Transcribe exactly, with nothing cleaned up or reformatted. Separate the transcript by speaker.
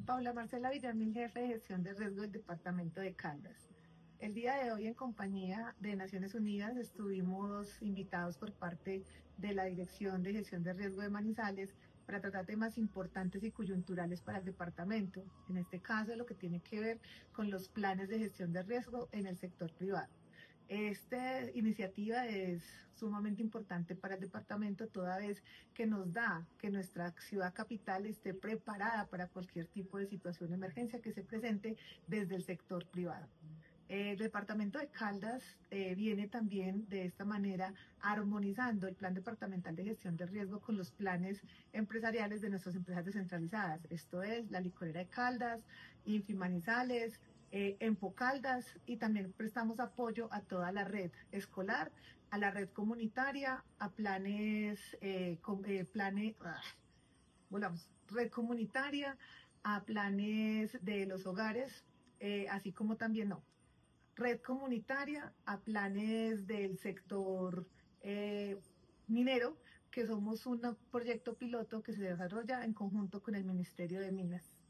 Speaker 1: Paula Marcela Villamil, jefe de gestión de riesgo del departamento de Caldas. El día de hoy, en compañía de Naciones Unidas, estuvimos invitados por parte de la Dirección de Gestión de Riesgo de Manizales para tratar temas importantes y coyunturales para el departamento. En este caso, lo que tiene que ver con los planes de gestión de riesgo en el sector privado. Esta iniciativa es sumamente importante para el departamento, toda vez que nos da que nuestra ciudad capital esté preparada para cualquier tipo de situación de emergencia que se presente desde el sector privado. El departamento de Caldas eh, viene también de esta manera armonizando el plan departamental de gestión de riesgo con los planes empresariales de nuestras empresas descentralizadas. Esto es la licorera de Caldas, Infimanizales, eh, Empocaldas, y también prestamos apoyo a toda la red escolar, a la red comunitaria, a planes, eh, com, eh, planes, ah, volvamos, red comunitaria, a planes de los hogares, eh, así como también no red comunitaria, a planes del sector eh, minero, que somos un proyecto piloto que se desarrolla en conjunto con el Ministerio de Minas.